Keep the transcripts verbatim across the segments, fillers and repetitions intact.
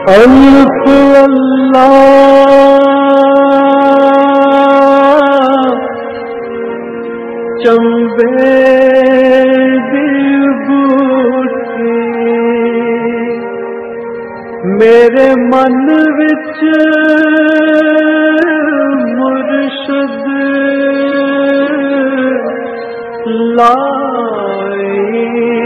الف اللہ چمبے دل بوٹی میرے من وچ مرشد لائی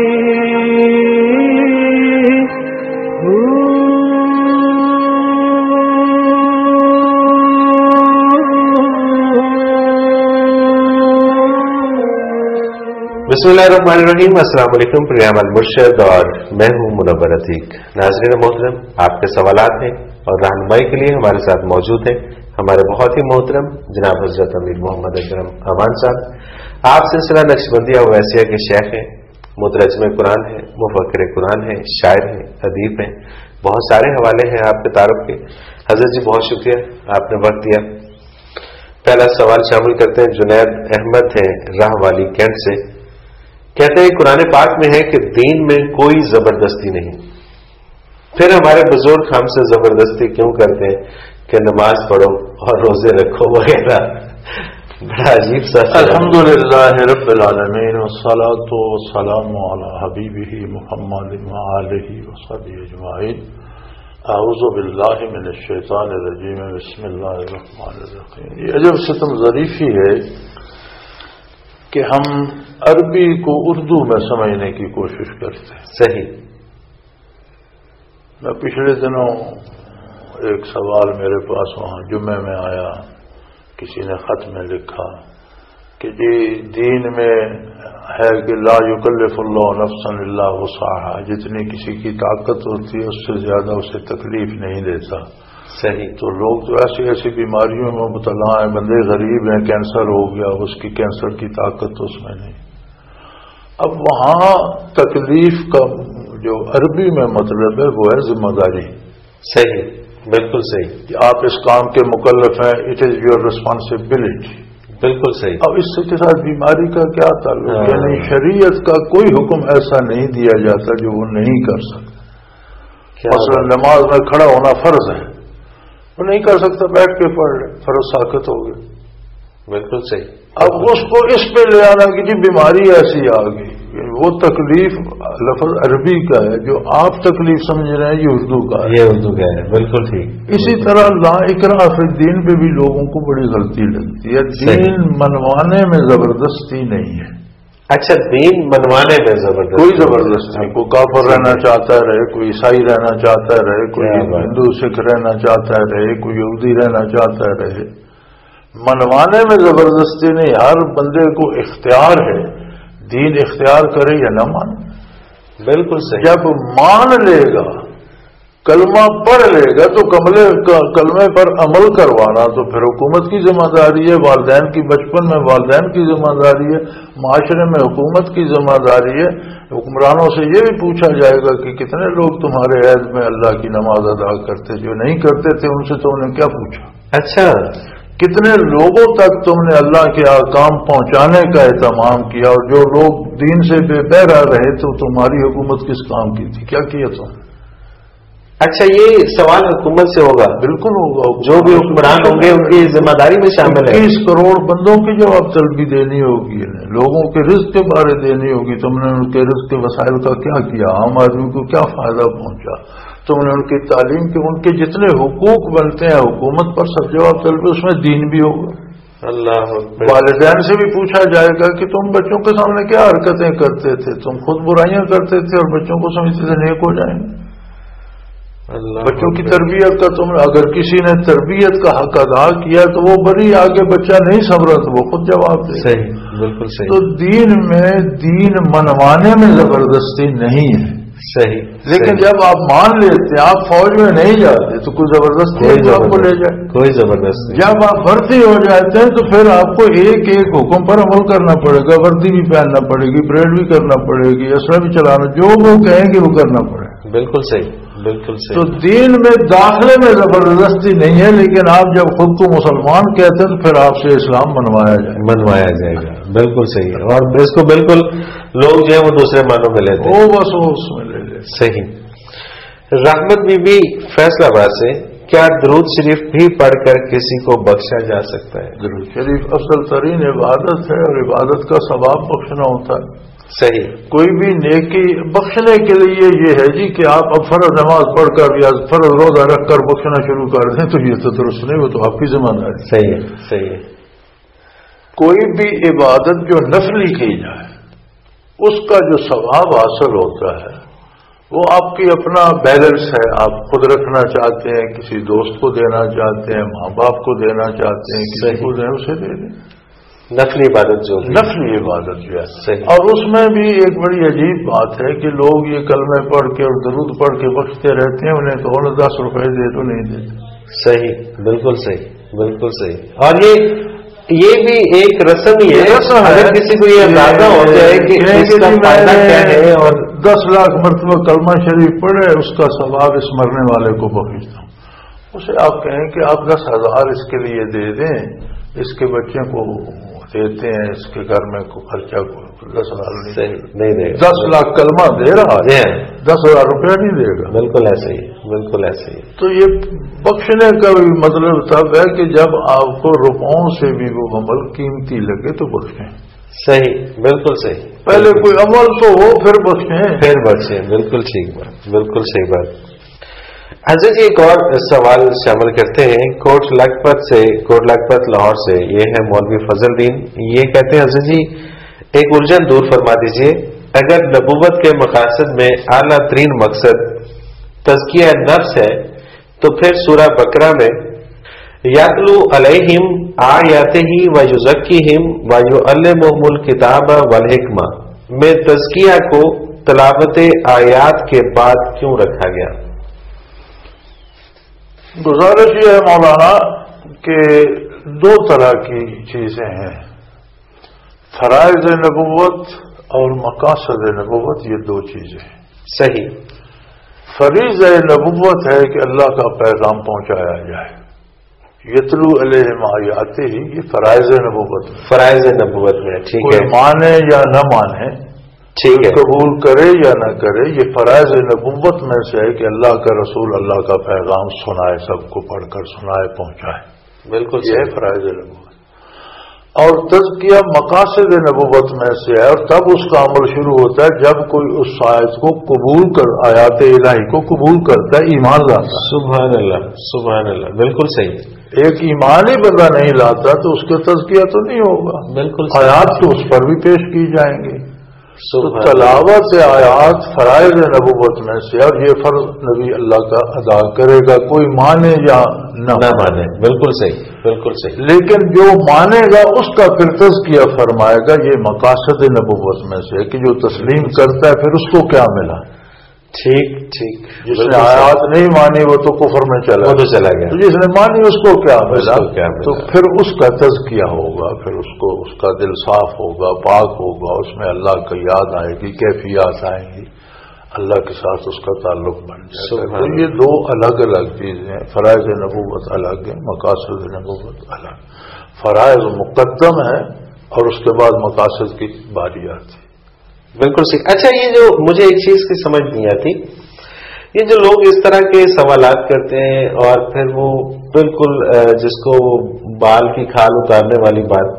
بسم اللہ الرحمن الرحیم. السلام علیکم. پروگرام المرشد اور میں ہوں منور عتیق. ناظرین محترم، آپ کے سوالات ہیں اور رہنمائی کے لیے ہمارے ساتھ موجود ہیں ہمارے بہت ہی محترم جناب حضرت امیر محمد اکرم امان صاحب. آپ سلسلہ نقشبندیہ اویسیہ کے شیخ ہیں، مترجم قرآن ہیں، مفکر قرآن ہیں، شاعر ہیں، ادیب ہیں. بہت سارے حوالے ہیں آپ کے تعارف کے. حضرت جی بہت شکریہ، آپ نے وقت دیا. پہلا سوال شامل کرتے ہیں. جنید احمد ہیں راہ والی کینٹ سے. کہتے ہیں قرآن پاک میں ہے کہ دین میں کوئی زبردستی نہیں، پھر ہمارے بزرگ ہم سے زبردستی کیوں کرتے ہیں کہ نماز پڑھو اور روزے رکھو وغیرہ. بڑا عجیب سا. الحمدللہ رب العالمین والصلاة والسلام علی حبیبہ محمد وآلہ وصحبہ اجمعین. اعوذ باللہ من الشیطان الرجیم. بسم اللہ الرحمن الرحیم. یہ عجب ستم ظریفی ہے کہ ہم عربی کو اردو میں سمجھنے کی کوشش کرتے ہیں. صحیح. میں پچھلے دنوں ایک سوال میرے پاس وہاں جمعے میں آیا، کسی نے خط میں لکھا کہ جی دین میں ہے کہ لا یکلف اللہ نفسا الا وسعها، جتنی کسی کی طاقت ہوتی ہے اس سے زیادہ اسے تکلیف نہیں دیتا. صحیح. تو لوگ تو ایسی ایسی بیماریوں میں مبتلا ہیں، بندے غریب ہیں، کینسر ہو گیا، اس کی کینسر کی طاقت اس میں نہیں. اب وہاں تکلیف کا جو عربی میں مطلب ہے وہ ہے ذمہ داری. صحیح، بالکل صحیح. کہ آپ اس کام کے مکلف ہیں، اٹ از یور ریسپانسبلٹی. بالکل صحیح. اب اس کے ساتھ بیماری کا کیا تعلق؟ یعنی شریعت کا کوئی حکم ایسا نہیں دیا جاتا جو وہ نہیں کر سکتا. مثلا نماز میں کھڑا ہونا فرض ہے، وہ نہیں کر سکتا، بیٹھ کے پڑھ لے، فرض ساقط ہو گیا. بالکل صحیح. اب اس کو اس پہ لے آنا کہ جی بیماری ایسی آ گئی، وہ تکلیف لفظ عربی کا ہے، جو آپ تکلیف سمجھ رہے ہیں یہ اردو کا ہے. یہ اردو کا ہے، بالکل ٹھیک. اسی طرح لا اکراہ فی الدین پہ بھی لوگوں کو بڑی غلطی لگتی ہے. دین منوانے میں زبردستی نہیں ہے. اچھا، دین منوانے میں زبردستی کوئی زبردستی نہیں. کوئی کافر رہنا چاہتا ہے رہے، کوئی عیسائی رہنا چاہتا ہے رہے، کوئی ہندو سکھ رہنا چاہتا ہے رہے، کوئی یہودی رہنا چاہتا ہے رہے. منوانے میں زبردستی نہیں. ہر بندے کو اختیار ہے، دین اختیار کرے یا نہ مانے. بالکل صحیح. جب مان لے گا، کلمہ پڑھ لے گا تو کملے کلمے پر عمل کروانا تو پھر حکومت کی ذمہ داری ہے، والدین کی بچپن میں والدین کی ذمہ داری ہے، معاشرے میں حکومت کی ذمہ داری ہے. حکمرانوں سے یہ بھی پوچھا جائے گا کہ کتنے لوگ تمہارے عہد میں اللہ کی نماز ادا کرتے، جو نہیں کرتے تھے ان سے تم نے کیا پوچھا؟ اچھا، کتنے لوگوں تک تم نے اللہ کے احکام پہنچانے کا اہتمام کیا، اور جو لوگ دین سے بے بہرا رہے تو تمہاری حکومت کس کام کی تھی، کیا کیا تم؟ اچھا، یہ سوال حکومت سے ہوگا؟ بالکل ہوگا. جو بھی حکمران ہوں گے ان کی ذمہ داری میں شامل ہے. بیس کروڑ بندوں کی جواب طلبی دینی ہوگی، لوگوں کے رزق کے بارے دینی ہوگی. تم نے ان کے رزق کے وسائل کا کیا کیا، عام آدمی کو کیا فائدہ پہنچا، تم نے ان کی تعلیم کے ان کے جتنے حقوق بنتے ہیں حکومت پر سب جواب طلبی، اس میں دین بھی ہوگا. اللہ. والدین سے بھی پوچھا جائے گا کہ تم بچوں کے سامنے کیا حرکتیں کرتے تھے، تم خود برائیاں کرتے تھے اور بچوں کو سمجھتے تھے نیک ہو جائیں گے. بچوں کی تربیت کا تم اگر کسی نے تربیت کا حق ادا کیا تو وہ بڑی آگے بچہ نہیں سنبھلا تو وہ خود جواب دے. صحیح، بالکل صحیح. تو دین میں دین منوانے میں زبردستی نہیں ہے. صحیح. لیکن صحیح. جب آپ مان لیتے ہیں، آپ فوج میں نہیں جاتے تو کوئی زبردستی ہے جو آپ کو لے جائے، کوئی زبردستی. جب آپ بھرتی ہو جاتے ہیں تو پھر آپ کو ایک ایک حکم پر عمل کرنا پڑے گا. وردی بھی پہننا پڑے گی، پریڈ بھی کرنا پڑے گی، اسلحہ بھی چلانا، جو وہ کہیں گے وہ کرنا پڑے گا. بالکل صحیح، بالکل صحیح. تو دین میں داخلے میں زبردستی نہیں ہے، لیکن آپ جب خود کو مسلمان کہتے ہیں تو پھر آپ سے اسلام منوایا جائے منوایا جائے گا. بالکل صحیح ہے. اور اس کو بالکل لوگ جو ہے وہ دوسرے معنوں میں لیتے ہیں، وہ بس وہ اس میں لے لے. صحیح. रहमत बीबी फैसलाबाद से, क्या दरूद शरीफ भी पढ़कर किसी को बख्शा जा सकता है? दरूद शरीफ असल तरीन इबादत है और इबादत का सवाब बख्शना होता है। सही। कोई भी नेकी बख्शने के लिए ये है जी कि आप अब फर्ज नमाज पढ़कर या फर्ज रोजा रखकर बख्शना शुरू कर दें तो ये तो दुरुस्त नहीं, वो तो आपकी जिम्मेदारी। सही है, सही है। कोई भी इबादत जो नफली की जाए उसका जो सवाब हासिल होता है वो आपकी अपना बैलेंस है। आप खुद रखना चाहते हैं, किसी दोस्त को देना चाहते हैं, माँ बाप को देना चाहते हैं, किसी को दें, उसे दे दें। नफली इबादत जो नफली इबादत जो है सही। और उसमें भी एक बड़ी अजीब बात है कि लोग ये कलमे पढ़ के और दरूद पढ़ के बख्शते रहते हैं, उन्हें तो और दस रुपए दे तो नहीं देते। सही, बिल्कुल सही, बिल्कुल सही। और ये ये भी एक रस्म ही है, अगर किसी को ये अंदाजा हो जाए कि इसका फायदा क्या है और दस लाख मरतबा कलमा शरीफ पढ़े उसका सवाब इस मरने वाले को बख्शता हूँ, उसे आप कहें कि आप दस हजार इसके लिए दे दें, इसके बच्चे को देते हैं, इसके घर में को खर्चा को दस हजार नहीं नहीं देगा, दस लाख कलमा दे रहा है, दस हजार रुपया नहीं देगा। बिल्कुल ऐसे ही, बिल्कुल ऐसे ही। तो ये बख्शने का भी मतलब तब है कि जब आपको रुपयों से भी वो अमल कीमती लगे तो बख्शें। सही, बिल्कुल सही। पहले कोई अमल तो हो फिर बख्शें, फिर बख्शें, बिल्कुल ठीक बात, बिल्कुल सही बात। हजरत जी एक और सवाल शामिल करते हैं कोट लखपत से, कोट लखपत लाहौर से। ये है मौलवी फजलदीन। ये कहते हैं हजरत जी एक उलझन दूर फरमा दीजिए, अगर नबूवत के मकासद में आला तरीन मकसद तज़किया नफ्स है तो फिर सूरह बकरा में यातलू अलैहिम आयातिही व युज़क्कीहिम व युअल्लिमुहुमुल किताब वल हिकमा में तज़किया को तलावत आयात के बाद क्यों रखा गया? गुजारिश ये है मौलाना कि दो तरह की चीजें हैं, फराइज नबूवत और मकासद नबूवत, ये दो चीजें हैं। सही। फरीज नबूवत है कि अल्लाह का पैगाम पहुंचाया जाए, यतलू अलैहिम आयाते ही, ये फराइज नबूवत में, फराइज नबूवत में ठीक है, माने या न माने, ठीक है, कबूल करे या न करे, ये फराइज नबूवत में से है कि अल्लाह का रसूल अल्लाह का पैगाम सुनाए, सबको पढ़कर सुनाए, पहुंचाए। बिल्कुल ये है फराइज नबूवत। और तज़किया मकासद नबूवत में से है, और तब उसका अमल शुरू होता है जब कोई उस आयत को कबूल कर, आयात इलाही को कबूल करता है, ईमान लाता है। सुभान अल्लाह, सुभान अल्लाह, बिल्कुल सही। एक ईमान ही बंदा नहीं लाता तो उसका तज़किया तो नहीं होगा। बिल्कुल, आयात तो उस पर भी पेश की जाएंगी। तो तलावत आयात फराइज नबूवत में से, और ये फर्ज नबी अल्लाह का अदा करेगा, कोई माने या न माने। बिल्कुल सही, बिल्कुल सही। लेकिन जो मानेगा उसका फिर तज़किया फरमाएगा, ये मकासद नबूवत में से कि जो तस्लीम करता है फिर उसको क्या मिला। ठीक ठीक। जिसने आयात नहीं मानी वो तो कुफर में चला, वो तो चला गया। तो जिसने मानी उसको क्या मिला, क्या मिला? तो फिर उसका तज़किया होगा, फिर उसको उसका दिल साफ होगा, पाक होगा, उसमें अल्लाह की याद आएगी, कैफियत आएंगी, अल्लाह के साथ उसका ताल्लुक बन जाएगा। तो ये दो अलग अलग चीजें हैं, फराइज नबूवत अलग है, मकासद नबूवत अलग। फराइज मुकद्दम है और उसके बाद मकासद की बारी आती है। बिल्कुल सही। अच्छा, ये जो मुझे एक चीज की समझ नहीं आती, ये जो लोग इस तरह के सवालात करते हैं और फिर वो बिल्कुल जिसको बाल की खाल उतारने वाली बात,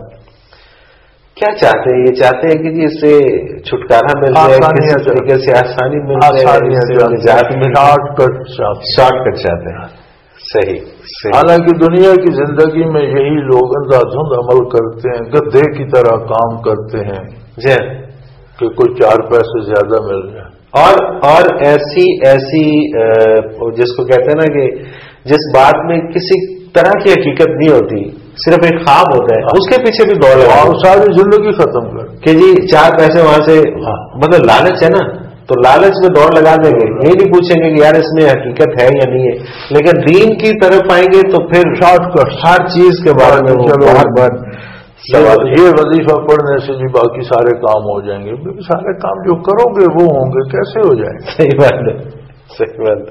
क्या चाहते हैं? ये चाहते हैं कि जी इससे छुटकारा मिल जाए, किसी तरीके से आसानी मिल जाए, निजात मिल जाए, शॉर्टकट शॉर्टकट चाहते हैं। सही, सही। हालांकि दुनिया की जिंदगी में यही लोग अंधाधुंध अमल करते हैं, गधे की तरह काम करते हैं जी, कि कोई चार पैसे ज्यादा मिल जाए। और और ऐसी ऐसी जिसको कहते हैं ना कि जिस बात में किसी तरह की हकीकत नहीं होती, सिर्फ एक ख्वाब होता है, उसके पीछे भी दौड़ लगा, और सारी जिंदगी खत्म कर कि जी चार पैसे वहां से, मतलब लालच है ना, तो लालच में दौड़ लगा देंगे, ये नहीं पूछेंगे कि यार इसमें हकीकत है या नहीं है। लेकिन दीन की तरफ आएंगे तो फिर शॉर्टकट, हर चीज के बारे में बार बार सवाल, ये वजीफा पढ़ने से जी बाकी सारे काम हो जाएंगे। सारे काम जो करोगे वो होंगे, कैसे हो जाएंगे? सही बात है, सही बात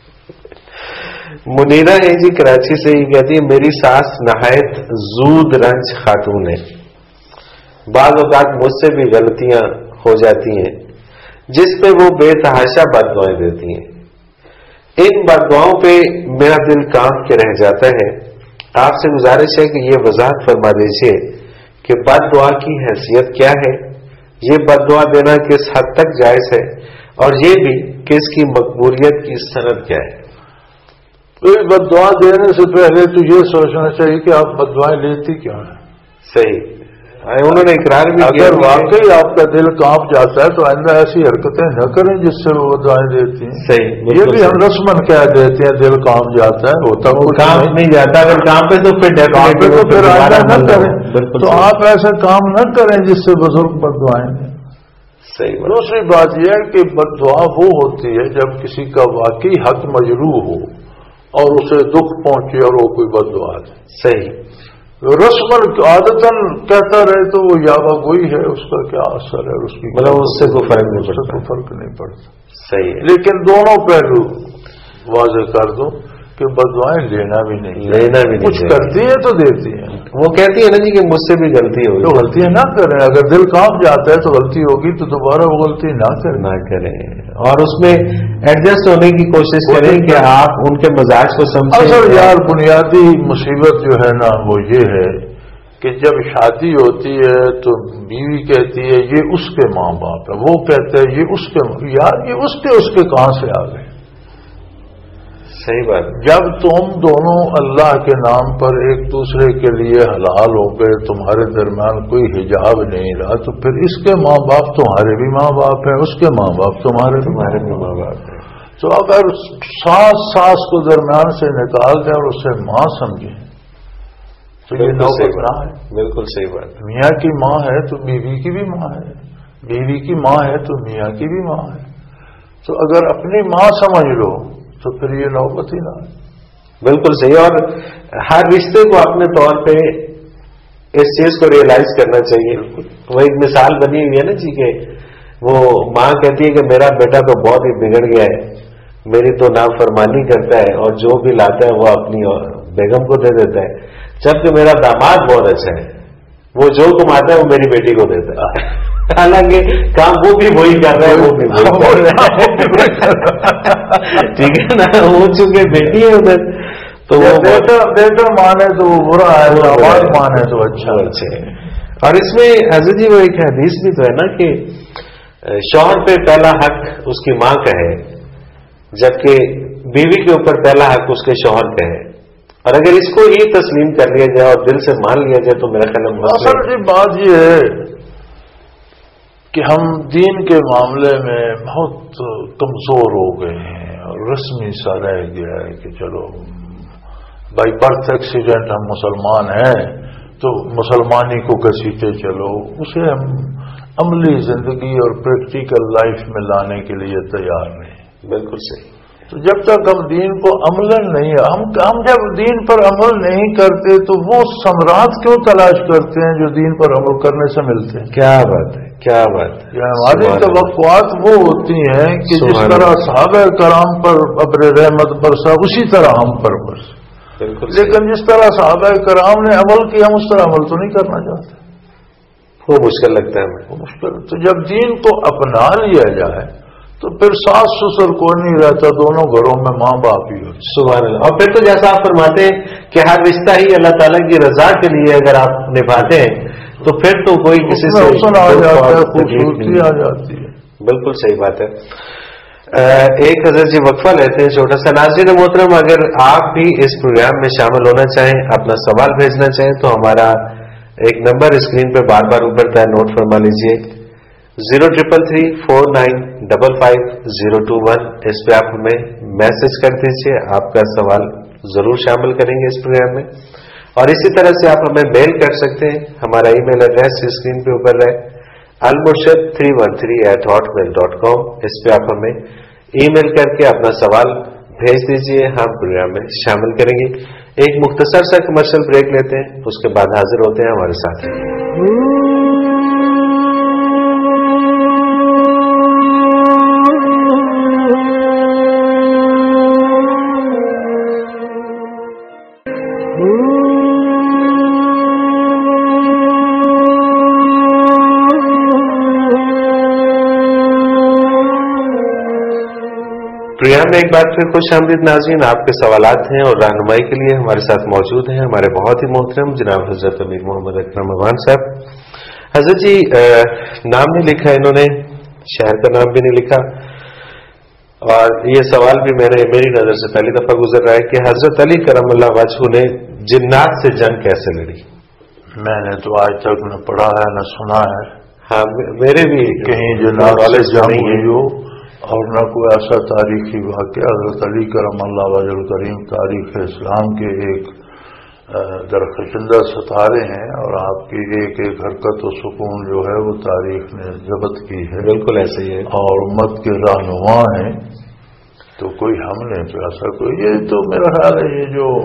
है। मुनीरा है जी कराची से, ही कहती है मेरी सास नहायत जूद रंज खातून है, बाज़ औक़ात मुझसे भी गलतियां हो जाती हैं जिस पे वो बेतहाशा बददुआएं देती हैं। इन बददुआओं पे मेरा दिल कांप के रह जाता है। आपसे गुजारिश है कि ये वजाहत फरमा दीजिए कि बददुआ की हैसियत क्या है, ये बददुआ देना किस हद तक जायज है, और ये भी कि इसकी मकबूलियत की सनद क्या है। तो बददुआ देने से पहले तो ये सोचना चाहिए कि आप बददुआएं लेती क्यों हैं। सही, उन्होंने इकरार भी किया। अगर वाकई आपका दिल कांप जाता है तो आइंदा ऐसी हरकतें न करें जिससे वो बददुआएं देती हैं। सही, ये भी हम रस्मन कह देते हैं दिल कांप जाता है, होता वो काम नहीं जाता। अगर काम पे तो फिर डेफिनेटली तो फिर आइंदा न करें। तो सही। आप ऐसा काम न करें जिससे बुजुर्ग बददुआएं दें। सही। दूसरी बात यह है कि बददुआ वो होती है जब किसी का वाकई हक मजरूह हो और उसे दुख पहुंचे और वो कोई बददुआ दे। सही। रस्मन आदतन कहता रहे तो वो यावा गोई है, उसका क्या असर है, उसकी मतलब उससे कोई फर्क नहीं पड़ता, कोई फर्क नहीं पड़ता। सही है। लेकिन दोनों पहलू वाज़ेह कर दो कि बददुआएं लेना भी नहीं, लेना भी नहीं, कुछ करती है तो देती है। वो कहती है ना जी कि मुझसे भी गलती होगी, तो गलतियां ना करें। अगर दिल कांप जाता है तो गलती होगी तो दोबारा वो गलती ना करें ना करें और उसमें एडजस्ट होने की कोशिश करें कि आप उनके मजाज को समझें। असल यार बुनियादी मुसीबत जो है ना वो ये है कि जब शादी होती है तो बीवी कहती है ये उसके माँ बाप है, वो कहते हैं ये उसके, यार ये उसके उसके कहां से आ गए। सही बात। जब तुम दोनों अल्लाह के नाम पर एक दूसरे के लिए हलाल हो गए, तुम्हारे दरमियान कोई हिजाब नहीं रहा, तो फिर इसके माँ बाप तुम्हारे भी माँ बाप हैं, उसके माँ बाप तुम्हारे तुम्हारे भी माँ बाप हैं। तो अगर सास सास को दरमियान से निकाल दें और उसे माँ समझें तो ये नौबत ना है। बिल्कुल सही बात। मियाँ की माँ है तो बीवी की भी माँ है, बीवी की माँ है तो मियाँ की भी माँ है। तो अगर अपनी माँ समझ लो तो फिर ये नौबत ही ना है। बिल्कुल सही। और हर रिश्ते को अपने तौर पे इस चीज को रियलाइज करना चाहिए। वो एक मिसाल बनी हुई है ना जी के वो माँ कहती है कि मेरा बेटा तो बहुत ही बिगड़ गया है, मेरी तो नाफरमानी करता है और जो भी लाता है वो अपनी बेगम को दे देता है, जबकि मेरा दामाद बहुत अच्छा है, वो जो कमाता है वो मेरी बेटी को देता है। हालांकि काम वो भी वही कर रहा है, वो भी वही कर रहा है। ठीक है ना, वो चूंकि बेटी है उधर तो वो बेटा बेटा माने तो वो बुरा है, दामाद माने तो अच्छा अच्छे। और इसमें हज़रत जी वो एक हदीस भी तो है ना कि शौहर पे पहला हक उसकी माँ का है, जबकि बीवी के ऊपर पहला हक उसके शौहर का है। और अगर इसको ही तस्लीम कर लिया जाए और दिल से मान लिया जाए तो मेरा ख्याल असल की बात यह है कि हम दीन के मामले में बहुत कमजोर हो गए हैं और रस्मी सा रह गया है कि चलो बाई बर्थ एक्सीडेंट हम मुसलमान हैं तो मुसलमानी को घसीटे चलो, उसे हम अमली जिंदगी और प्रैक्टिकल लाइफ में लाने के लिए तैयार नहीं। बिल्कुल सही। तो जब तक हम दीन को अमलन नहीं हम हम जब दीन पर अमल नहीं करते तो वो समरात क्यों तलाश करते हैं जो दीन पर अमल करने से मिलते हैं। क्या बात है, क्या बात है। हमारी तवक्कुआत वो होती हैं कि जिस तरह सहाबा कराम पर अब्र रहमत बरसा उसी तरह हम पर बरस, लेकिन जिस तरह सहाबा कराम ने अमल किया हम उस तरह अमल तो नहीं करना चाहते, वो मुश्किल लगता है हमें। मुश्किल। तो जब दीन को अपना लिया जाए तो फिर सास ससुर कोई नहीं रहता, दोनों घरों में माँ बाप ही होते। सुभान अल्लाह। और फिर तो जैसा आप फरमाते हैं कि हर रिश्ता ही अल्लाह ताला की रजा के लिए अगर आप निभाते हैं तो फिर तो कोई किसी से हुस्न आ जाता है, खूबसूरती आ जाती है। बिल्कुल सही बात है। एक हज़रत जी वक्फा लेते हैं छोटा सा। नाज़रीन मोहतरम, अगर आप भी इस प्रोग्राम में शामिल होना चाहें, अपना सवाल भेजना चाहें तो हमारा एक नंबर स्क्रीन पे बार बार उभरता है, नोट फरमा लीजिए, zero triple three four nine double five zero two one. इस पे आप हमें मैसेज कर दीजिए, आपका सवाल जरूर शामिल करेंगे इस प्रोग्राम में। और इसी तरह से आप हमें मेल कर सकते हैं, हमारा ईमेल एड्रेस स्क्रीन पे ऊपर है Almurshad three one three eight Hotmail dot com. इस पे आप हमें ईमेल करके अपना सवाल भेज दीजिए, हम प्रोग्राम में शामिल करेंगे। एक मुख्तसर सा कमर्शियल ब्रेक लेते हैं, उसके बाद हाजिर होते हैं हमारे साथ। پروگرام میں ایک بار پھر خوش آمدید ناظرین. آپ کے سوالات ہیں اور رہنمائی کے لیے ہمارے ساتھ موجود ہیں ہمارے بہت ہی محترم جناب حضرت امیر محمد اکرم افغان صاحب. حضرت جی نام نہیں لکھا انہوں نے, شہر کا نام بھی نہیں لکھا, اور یہ سوال بھی میں نے میری نظر سے پہلی دفعہ گزر رہا ہے کہ حضرت علی کرم اللہ وجہہ نے جنات سے جنگ کیسے لڑی؟ میں نے تو آج تک نہ پڑھا ہے نہ سنا ہے. ہاں میرے بھی کہیں جنات سے جنگ ہوئی ہو, اور نہ کوئی ایسا تاریخی واقعہ. حضرت علی کرم اللہ وجہ الکریم تاریخ اسلام کے ایک درخشندہ ستارے ہیں, اور آپ کی ایک ایک حرکت و سکون جو ہے وہ تاریخ نے ضبط کی ہے. بالکل ایسے ہی ہے, اور امت کے رہنما ہیں. تو کوئی ہم نے تو ایسا کوئی, یہ تو میرا خیال ہے یہ جو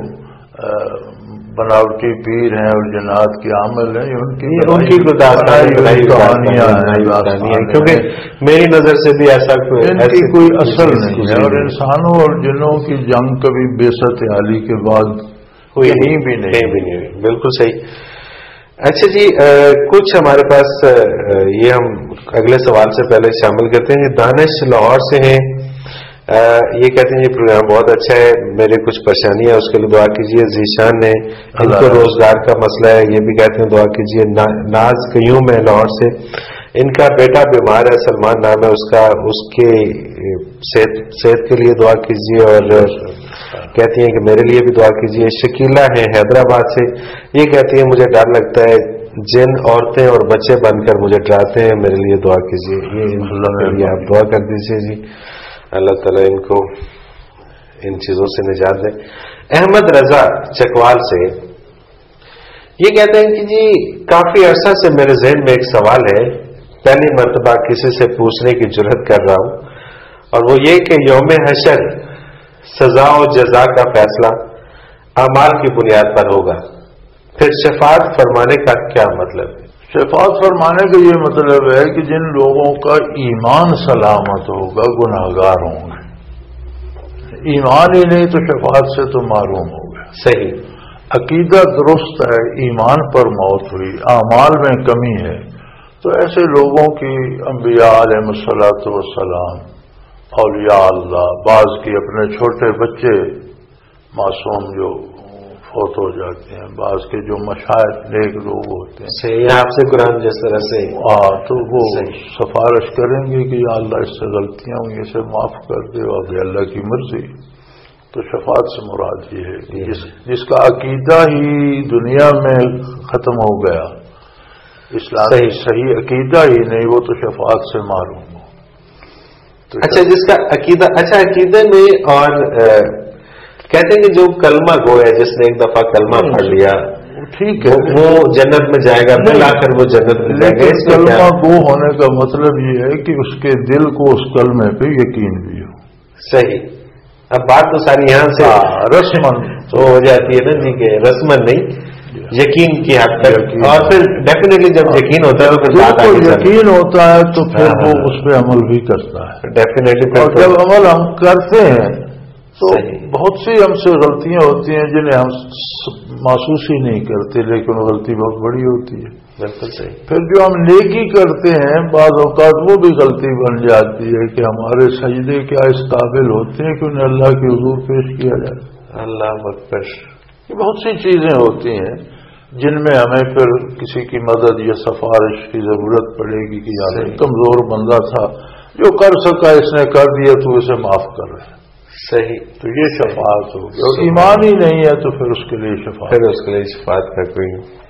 بناوٹی پیر ہیں اور جنات کے عامل ہیں, ان کی ان کی کہانیاں ہیں, کیونکہ میری نظر سے بھی ایسا کوئی کوئی اصل نہیں ہے. اور انسانوں اور جنوں کی جنگ کبھی بیست علی کے بعد کہیں بھی نہیں بھی نہیں. بالکل صحیح. اچھا جی, کچھ ہمارے پاس یہ ہم اگلے سوال سے پہلے شامل کرتے ہیں. دانش لاہور سے ہیں, یہ کہتے ہیں یہ پروگرام بہت اچھا ہے, میرے کچھ پریشانیاں اس کے لیے دعا کیجیے. ذیشان نے ان کو روزگار کا مسئلہ ہے, یہ بھی کہتے ہیں دعا کیجیے. ناز قیوم ہے لاہور سے, ان کا بیٹا بیمار ہے, سلمان نام ہے اس کا, اس کے صحت کے لیے دعا کیجیے. اور کہتی ہیں کہ میرے لیے بھی دعا کیجیے. شکیلا ہے حیدرآباد سے, یہ کہتی ہیں مجھے ڈر لگتا ہے, جن عورتیں اور بچے بن کر مجھے ڈراتے ہیں, میرے لیے دعا کیجیے. یہ آپ دعا کر دیجیے جی, اللہ تعالیٰ ان کو ان چیزوں سے نجات دے. احمد رضا چکوال سے یہ کہتے ہیں کہ جی کافی عرصہ سے میرے ذہن میں ایک سوال ہے, پہلی مرتبہ کسی سے پوچھنے کی جرات کر رہا ہوں, اور وہ یہ کہ یوم حشر سزا و جزا کا فیصلہ اعمال کی بنیاد پر ہوگا, پھر شفاعت فرمانے کا کیا مطلب ہے؟ شفاعت فرمانے کا یہ مطلب ہے کہ جن لوگوں کا ایمان سلامت ہوگا گناہگار ہوں گے. ایمان ہی نہیں تو شفاعت سے تو معروم ہو گیا. صحیح. عقیدہ درست ہے, ایمان پر موت ہوئی, اعمال میں کمی ہے, تو ایسے لوگوں کی انبیاء علیہ الصلوۃ والسلام, اولیاء اللہ, بعض کی اپنے چھوٹے بچے معصوم جو فوت ہو جاتے ہیں, بعض کے جو مشائخ نیک لوگ ہوتے ہیں, صحیح آپ سے قرآن جس طرح سے ہاں تو وہ سفارش کریں گے کہ یا اللہ اس سے غلطیاں ہوئی, اسے معاف کر دے, اور اللہ کی مرضی. تو شفاعت سے مراد یہ ہے کہ جس, جس کا عقیدہ ہی دنیا میں ختم ہو گیا, اسلام صحیح, صحیح عقیدہ ہی نہیں, وہ تو شفاعت سے معروم ہو. اچھا جس کا عقیدہ, اچھا عقیدے میں, اور کہتے ہیں کہ جو کلمہ گو ہے, جس نے ایک دفعہ کلمہ پڑھ لیا ٹھیک ہے وہ جنت میں جائے گا, پھر آ کر وہ جنت میں جائے گا. اس کلمہ گو ہونے کا مطلب یہ ہے کہ اس کے دل کو اس کلمے پہ یقین بھی ہو. صحیح. اب بات تو ساری یہاں سے رسمن تو ہو جاتی ہے نا جی, کہ رسمن نہیں یقین کی حد تک, اور پھر ڈیفینیٹلی جب یقین ہوتا ہے تو پھر یقین ہوتا ہے تو پھر وہ اس پہ عمل بھی کرتا ہے ڈیفینیٹلی. اور جب عمل ہم کرتے ہیں تو بہت سی ہم سے غلطیاں ہوتی ہیں جنہیں ہم محسوس ہی نہیں کرتے, لیکن وہ غلطی بہت بڑی ہوتی ہے. بالکل صحیح. پھر جو ہم نیکی کرتے ہیں بعض اوقات وہ بھی غلطی بن جاتی ہے کہ ہمارے سجدے کیا اس قابل ہوتے ہیں کہ انہیں اللہ کے حضور پیش کیا جائے. اللہ اکبر. یہ بہت سی چیزیں ہوتی ہیں جن میں ہمیں پھر کسی کی مدد یا سفارش کی ضرورت پڑے گی کہ یار کمزور بندہ تھا, جو کر سکا اس نے کر دیا, تو اسے معاف کر رہے. صحیح. تو یہ شفاعت ہوگی, اور ایمان ہی نہیں ہے تو پھر اس کے لیے شفاعت پھر اس کے لیے شفاعت کا کوئی.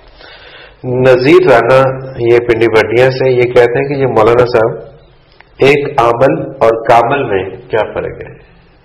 نذیر رانا یہ پنڈی بھٹیاں سے یہ کہتے ہیں کہ یہ مولانا صاحب ایک عامل اور کامل میں کیا فرق ہے؟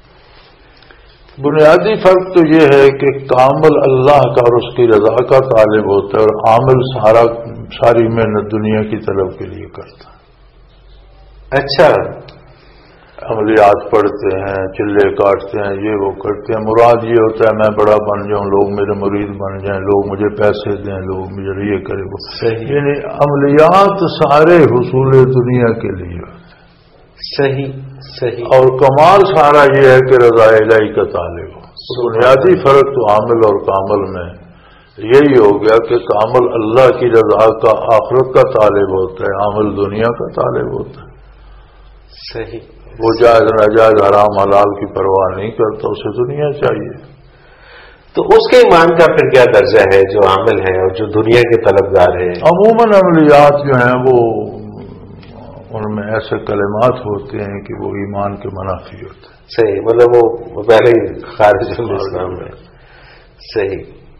بنیادی فرق تو یہ ہے کہ کامل اللہ کا اور اس کی رضا کا طالب ہوتا ہے, اور عامل سارا ساری محنت دنیا کی طلب کے لیے کرتا ہے. اچھا. عملیات پڑھتے ہیں, چلے کاٹتے ہیں, یہ وہ کرتے ہیں, مراد یہ ہوتا ہے میں بڑا بن جاؤں, لوگ میرے مرید بن جائیں, لوگ مجھے پیسے دیں, لوگ مجھے یہ کرے وہ. یعنی عملیات سارے حصول دنیا کے لیے. صحیح صحیح. اور کمال سارا یہ ہے کہ رضا الہی کا طالب ہو. بنیادی فرق تو عامل اور کامل میں یہی ہو گیا کہ کامل اللہ کی رضا کا آخرت کا طالب ہوتا ہے, عامل دنیا کا طالب ہوتا ہے. صحیح. وہ جائز ناجائز حرام حلال کی پرواہ نہیں کرتا، اسے دنیا چاہیے. تو اس کے ایمان کا پھر کیا درجہ ہے جو عامل ہے اور جو دنیا کے طلبگار ہیں؟ عموماً عملیات جو ہیں وہ ان میں ایسے کلمات ہوتے ہیں کہ وہ ایمان کے منافی ہوتے ہیں. صحیح، مطلب وہ پہلے ہی خارج الاسلام ہے. صحیح.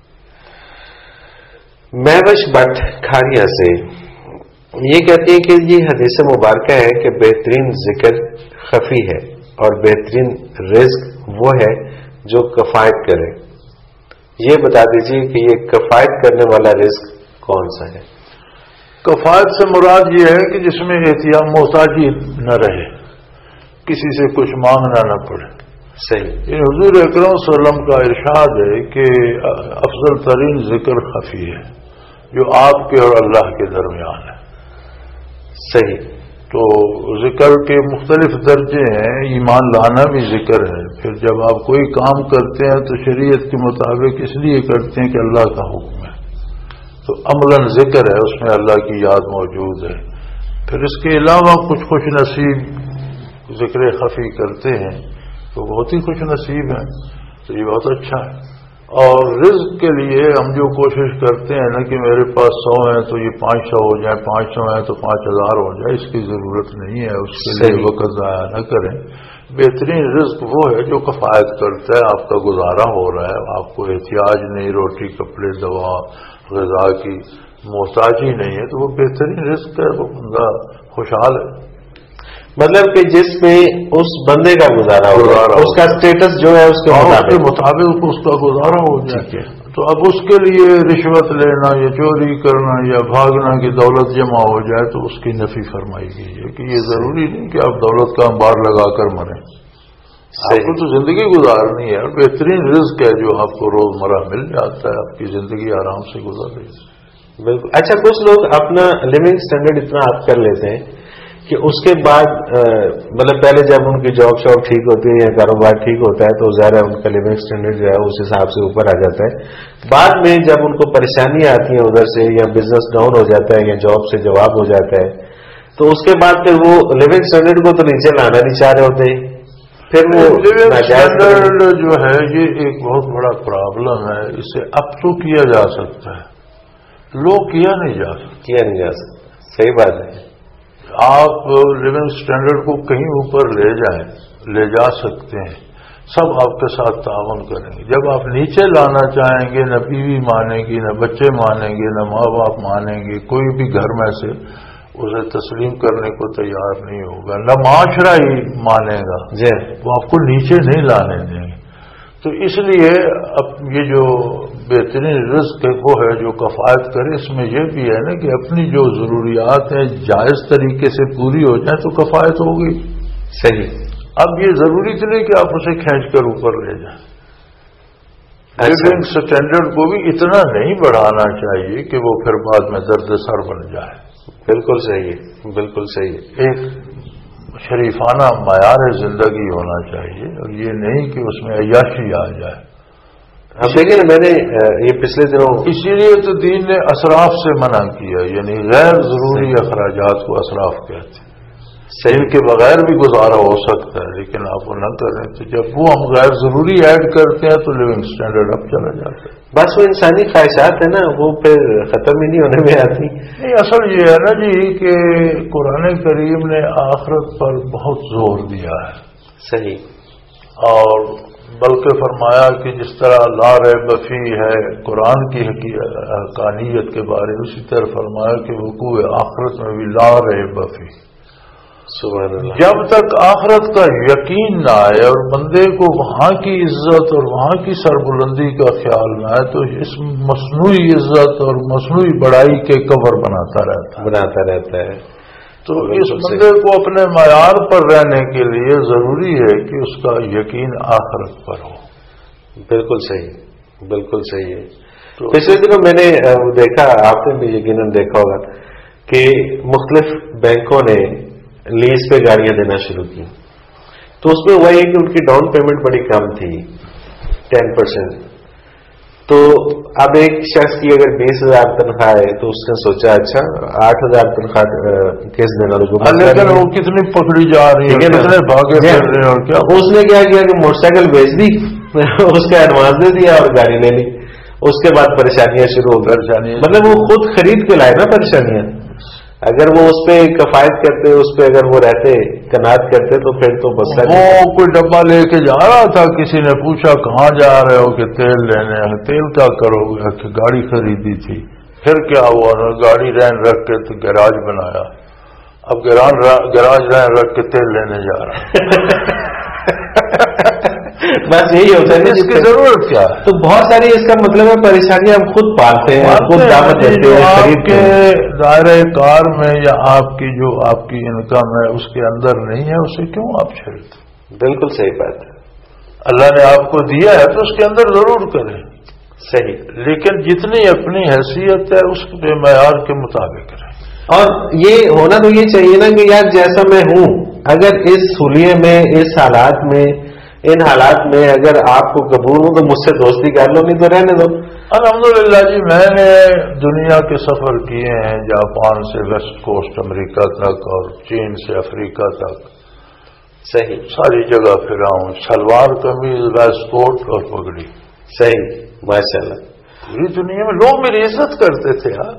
مہوش بٹ کھاریا سے یہ کہتے ہیں کہ یہ حدیث مبارکہ ہے کہ بہترین ذکر خفی ہے اور بہترین رزق وہ ہے جو کفایت کرے. یہ بتا دیجیے کہ یہ کفایت کرنے والا رزق کون سا ہے؟ کفایت سے مراد یہ ہے کہ جس میں احتیاط محتاجی نہ رہے، کسی سے کچھ مانگنا نہ پڑے. صحیح. یہ حضور اکرم صلی اللہ علیہ وسلم کا ارشاد ہے کہ افضل ترین ذکر خفی ہے جو آپ کے اور اللہ کے درمیان ہے. صحیح. تو ذکر کے مختلف درجے ہیں، ایمان لانا بھی ذکر ہے. پھر جب آپ کوئی کام کرتے ہیں تو شریعت کے مطابق اس لیے کرتے ہیں کہ اللہ کا حکم ہے، تو عملاً ذکر ہے، اس میں اللہ کی یاد موجود ہے. پھر اس کے علاوہ کچھ خوش نصیب ذکر خفی کرتے ہیں تو بہت ہی خوش نصیب ہیں، تو یہ بہت اچھا ہے. اور رزق کے لیے ہم جو کوشش کرتے ہیں نا کہ میرے پاس سو ہیں تو یہ پانچ سو ہو جائے، پانچ سو ہیں تو پانچ ہزار ہو جائے، اس کی ضرورت نہیں ہے. اس کے لیے وقت ضائع نہ کریں. بہترین رزق وہ ہے جو کفایت کرتا ہے، آپ کا گزارا ہو رہا ہے، آپ کو احتیاج نہیں، روٹی کپڑے دوا غذا کی محتاجی نہیں ہے، تو وہ بہترین رزق ہے، وہ بندہ خوشحال ہے. مطلب کہ جس میں اس بندے کا گزارا ہو رہا ہے، اس کا سٹیٹس جو ہے اس کے مطابق مطابق اس کا گزارا ہو جائے. تو اب اس کے لیے رشوت لینا یا چوری کرنا یا بھاگنا کی دولت جمع ہو جائے تو اس کی نفی فرمائی گئی ہے کہ یہ ضروری نہیں کہ آپ دولت کا انبار لگا کر مریں. آپ کو تو زندگی گزارنی ہے، بہترین رزق ہے جو آپ کو روزمرہ مل جاتا ہے، آپ کی زندگی آرام سے گزر رہی ہے. بالکل. اچھا، کچھ لوگ اپنا لیونگ اسٹینڈرڈ اتنا اپ کر لیتے ہیں کہ اس کے بعد مطلب پہلے جب ان کی جاب شاپ ٹھیک ہوتی ہے یا کاروبار ٹھیک ہوتا ہے تو ظاہر ہے ان کا لیونگ اسٹینڈرڈ جو ہے اس حساب سے اوپر آ جاتا ہے. بعد میں جب ان کو پریشانیاں آتی ہیں ادھر سے یا بزنس ڈاؤن ہو جاتا ہے یا جاب سے جواب ہو جاتا ہے تو اس کے بعد پھر وہ لیونگ اسٹینڈرڈ کو تو نیچے لانا نہیں چاہ رہے ہوتے. پھر وہ لیونگ اسٹینڈرڈ جو ہے یہ ایک بہت بڑا پرابلم ہے. اسے اب تو کیا جا سکتا ہے، لوگ کیا نہیں جا سکتا. کیا نہیں جا سکتا. صحیح بات ہے. آپ لیونگ اسٹینڈرڈ کو کہیں اوپر لے جائیں، لے جا سکتے ہیں، سب آپ کے ساتھ تعاون کریں گے. جب آپ نیچے لانا چاہیں گے نہ بیوی مانیں گی، نہ بچے مانیں گے، نہ ماں باپ مانیں گے، کوئی بھی گھر میں سے اسے تسلیم کرنے کو تیار نہیں ہوگا، نہ معاشرہ ہی مانے گا، وہ آپ کو نیچے نہیں لانے دیں گے. تو اس لیے اب یہ جو بہترین رزق وہ ہے جو کفایت کرے، اس میں یہ بھی ہے نا کہ اپنی جو ضروریات ہیں جائز طریقے سے پوری ہو جائیں تو کفایت ہوگی. صحیح. اب یہ ضروری تو نہیں کہ آپ اسے کھینچ کر اوپر لے جائیں. لیونگ اسٹینڈرڈ کو بھی اتنا نہیں بڑھانا چاہیے کہ وہ پھر بعد میں درد سر بن جائے. بالکل صحیح ہے. بالکل صحیح ہے. ایک شریفانہ معیار زندگی ہونا چاہیے اور یہ نہیں کہ اس میں عیاشی آ جائے. اب دیکھیں میں نے یہ پچھلے دنوں اسی لیے تو دین نے اسراف سے منع کیا، یعنی غیر ضروری اخراجات کو اسراف کہتے ہیں. ان کے بغیر بھی گزارا ہو سکتا ہے لیکن آپ وہ نہ کریں. تو جب وہ ہم غیر ضروری ایڈ کرتے ہیں تو لیونگ اسٹینڈرڈ اب چلا جاتا ہے. بس وہ انسانی خواہشات ہیں نا، وہ پھر ختم ہی نہیں ہونے میں آتی. نہیں، اصل یہ ہے نا جی کہ قرآن کریم نے آخرت پر بہت زور دیا ہے. صحیح. اور بلکہ فرمایا کہ جس طرح لا ریب فی ہے قرآن کی حقانیت کے بارے میں، اسی طرح فرمایا کہ وقوع آخرت میں بھی لا ریب فی. سبحان اللہ. جب تک آخرت کا یقین نہ آئے اور بندے کو وہاں کی عزت اور وہاں کی سربلندی کا خیال نہ آئے تو اس مصنوعی عزت اور مصنوعی بڑائی کے کور بناتا رہتا ہے بناتا رہتا ہے. تو اس بندے کو اپنے معیار پر رہنے کے لیے ضروری ہے کہ اس کا یقین آخرت پر ہو. بالکل صحیح. بالکل صحیح ہے. پچھلے دنوں میں نے دیکھا، آپ نے بھی یقیناً دیکھا ہوگا کہ مختلف بینکوں نے لیز پہ گاڑیاں دینا شروع کی. تو اس میں ہوا یہ کہ ان کی ڈاؤن پیمنٹ بڑی کم تھی، ٹین پرسینٹ. تو اب ایک شخص کی اگر بیس ہزار تنخواہ ہے تو اس نے سوچا اچھا آٹھ ہزار تنخواہ کیس دینا لیکن وہ کتنی پکڑی جا رہی ہے کتنے بھاگے پھر رہے ہیں اور کیا اس نے کیا کیا کہ موٹر سائیکل بیچ دی اس کا ایڈوانس دے دیا اور گاڑی لے لی. اس کے بعد پریشانیاں شروع ہو گئی. مطلب وہ خود خرید کے لائے نا پریشانیاں. اگر وہ اس پہ کفایت کرتے اس پہ اگر وہ رہتے کنات کرتے تو پھر تو بس وہ کوئی ڈبہ لے کے جا رہا تھا کسی نے پوچھا کہاں جا رہے ہو کہ تیل لینے ہیں. تیل کیا کرو گے کہ گاڑی خریدی تھی. پھر کیا ہوا گاڑی رین رکھ کے تو گیراج بنایا. اب گیراج رین رکھ کے تیل لینے جا رہا بس یہی ہوتا ہے اس کی ضرورت کیا ہے. تو بہت ساری اس کا مطلب ہے پریشانیاں ہم خود پالتے ہیں خود دعوت دیتے ہیں خرید کے دائرۂ کار میں یا آپ کی جو آپ کی انکم ہے اس کے اندر نہیں ہے اسے کیوں آپ چھیڑتے. بالکل صحیح بات ہے. اللہ نے آپ کو دیا ہے تو اس کے اندر ضرور کریں. صحیح. لیکن جتنی اپنی حیثیت ہے اس کے معیار کے مطابق کریں. اور یہ ہونا تو یہ چاہیے نا کہ یار جیسا میں ہوں اگر اس حلیے میں اس حالات میں ان حالات میں اگر آپ کو قبول ہوں تو مجھ سے دوستی کر لو نہیں تو رہنے دو. الحمدللہ جی میں نے دنیا کے سفر کیے ہیں جاپان سے ویسٹ کوسٹ امریکہ تک اور چین سے افریقہ تک. صحیح. ساری جگہ پھرا ہوں. شلوار قمیض ویسٹ کوٹ اور پگڑی. صحیح ماشاء اللہ. پوری دنیا میں لوگ میری عزت کرتے تھے یار.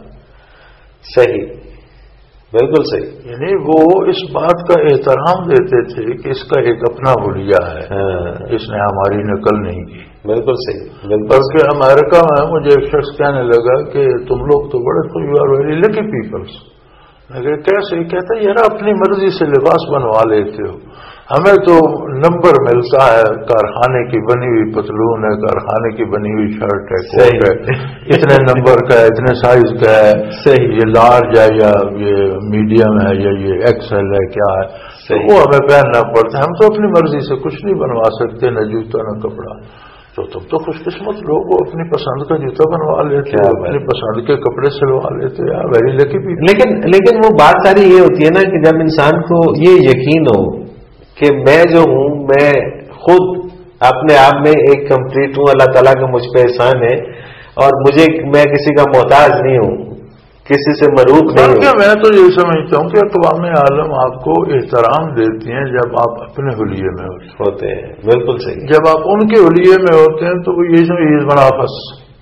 صحیح بالکل صحیح. یعنی وہ اس بات کا احترام دیتے تھے کہ اس کا ایک اپنا حلیہ ہے اس نے ہماری نقل نہیں کی. بالکل صحیح. بلکہ امریکہ میں مجھے ایک شخص کہنے لگا کہ تم لوگ تو بڑے تو you are very lucky peoples. میں کیسے کہتا یار اپنی مرضی سے لباس بنوا لیتے ہو. ہمیں تو نمبر ملتا ہے کارخانے کی بنی ہوئی پتلون ہے کارخانے کی بنی ہوئی شرٹ ہے کوٹ ہے اتنے نمبر کا ہے اتنے سائز کا ہے. صحیح. یہ لارج ہے یا یہ میڈیم ہے یا یہ ایکس ایل ہے کیا ہے تو وہ ہمیں پہننا پڑتا ہے. ہم تو اپنی مرضی سے کچھ نہیں بنوا سکتے نہ جوتا نہ کپڑا. تو تم تو خوش قسمت لوگ اپنی پسند کا جوتا بنوا لیتے اپنی پسند کے کپڑے سلوا لیتے یا ویری لکی بھی. لیکن لیکن وہ بات ساری یہ ہوتی ہے نا کہ جب انسان کو یہ یقین ہو کہ میں جو ہوں میں خود اپنے آپ میں ایک کمپلیٹ ہوں اللہ تعالیٰ کا مجھ پہ احسان ہے اور مجھے میں کسی کا محتاج نہیں ہوں کسی سے مروب نہیں ہوں. میں تو یہ سمجھتا ہوں کہ اقوام عالم آپ کو احترام دیتی ہیں جب آپ اپنے حلیے میں ہوتے ہیں. بالکل صحیح. جب آپ ان کے حلیے میں ہوتے ہیں تو یہ بڑا بس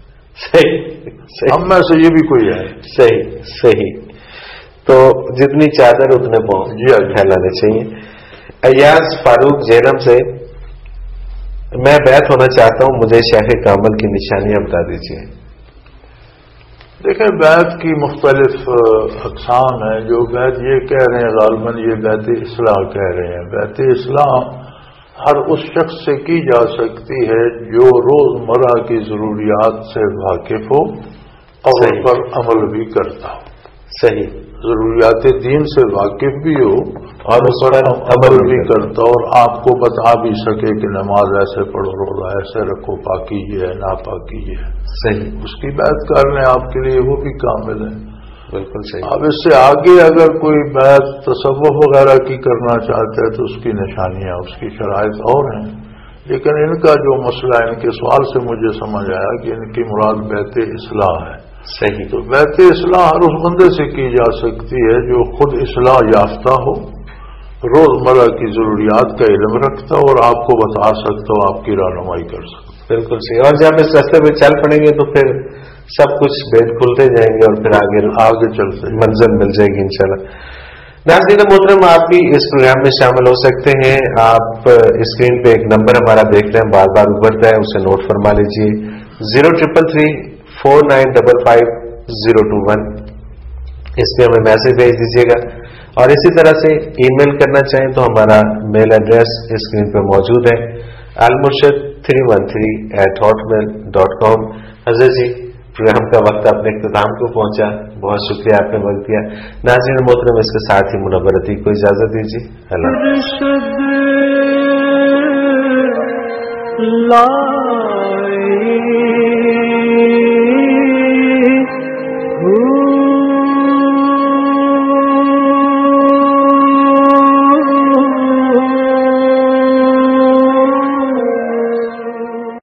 صحیح. ہم میں سے یہ بھی کوئی ہے. صحیح صحیح. تو جتنی چادر اتنے پاؤں جی پھیلانے چاہیے. ایاز فاروق جہلم سے میں بیعت ہونا چاہتا ہوں مجھے شیخ کامل کی نشانیاں بتا دیجیے. دیکھیں بیعت کی مختلف اقسام ہیں. جو بیعت یہ کہہ رہے ہیں غالباً یہ بیعت اصلاح کہہ رہے ہیں. بیعت اصلاح ہر اس شخص سے کی جا سکتی ہے جو روزمرہ کی ضروریات سے واقف ہو اور اس پر عمل بھی کرتا ہو. صحیح. ضروریات دین سے واقف بھی ہو اور اس پر عمل بھی کرتا اور آپ کو بتا بھی سکے کہ نماز ایسے پڑھو روزہ ایسے رکھو پاکی یہ ہے ناپاکی یہ ہے. صحیح. اس کی بیعت کر لیں آپ کے لیے وہ بھی کامل ہے. بالکل صحیح. اب اس سے آگے اگر کوئی بیعت تصوف وغیرہ کی کرنا چاہتا ہے تو اس کی نشانیاں اس کی شرائط اور ہیں. لیکن ان کا جو مسئلہ ان کے سوال سے مجھے سمجھ آیا کہ ان کی مراد بیعت اصلاح ہے. صحیح. تو بیعت اصلاح ہر اس بندے سے کی جا سکتی ہے جو خود اصلاح یافتہ ہو روزمرہ کی ضروریات کا علم رکھتا ہو اور آپ کو بتا سکتا ہو آپ کی رہنمائی کر سکتا. بالکل صحیح. اور جب اس راستے پہ چل پڑیں گے تو پھر سب کچھ بید کھلتے جائیں گے اور پھر آگے آگے چلتے منزل مل جائے گی انشاءاللہ. ناظرین محترم آپ بھی اس پروگرام میں شامل ہو سکتے ہیں. آپ اسکرین پہ ایک نمبر ہمارا دیکھ رہے ہیں بار بار ابھرتا ہے اسے نوٹ فرما لیجیے zero triple three four nine double five zero two one. اس پہ ہمیں میسج بھیج دیجیے گا. اور اسی طرح سے ای میل کرنا چاہیں تو ہمارا میل ایڈریس اسکرین پہ موجود ہے Almurshad three one three eight Hotmail dot com. Hazrat ji programme کا وقت اپنے اختتام کو پہنچا. بہت شکریہ آپ نے وقت دیا. ناظرین محترم اس کے ساتھ ہی منورتی کو اجازت دیجیے. اللہ